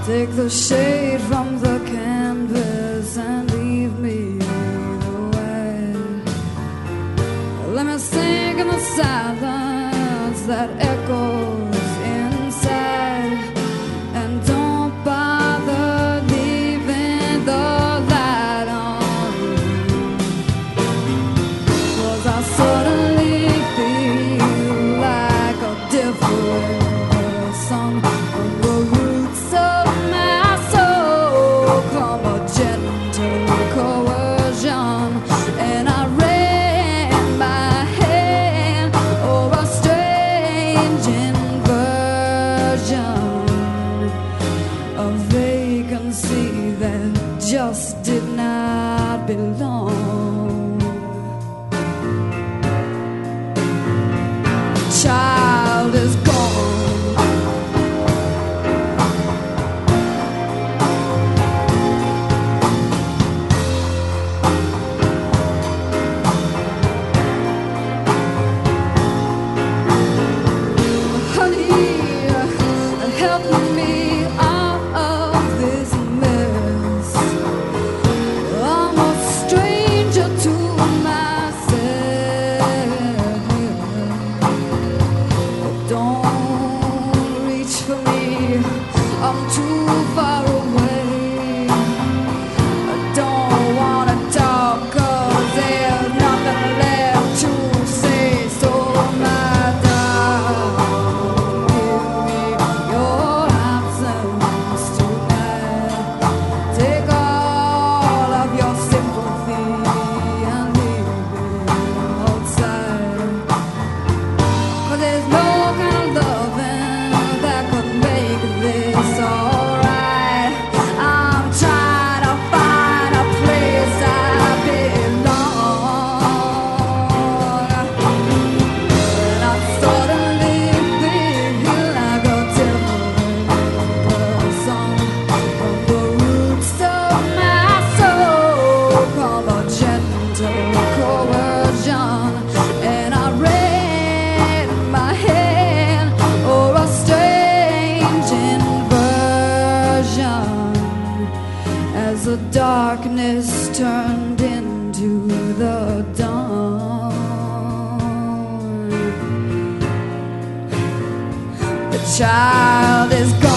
Take the shade from the canvas and leave me the way. Let me sing in the silence that echoes inside, and don't bother leaving the light on, 'cause I suddenly feel like a different person. The roots of my soul come a gentle coercion, and I ran my hand over a strange inversion, a vacancy that just did not belong. Child is gone. Help me out of this mess. I'm a stranger to myself. Don't reach for me, I'm too far away. I don't wanna talk 'cause there's nothing left to say. So my darling, give me your absence tonight. Take all of your sympathy and leave it outside. 'Cause there's no kind of loving that could make this alright. I'm trying to find a place I belong, and I suddenly feel like a different person. From the roots of my soul come a gentle coercion, and I ran my hand over a strange inversion as the darkness turned into the dawn. The child is gone.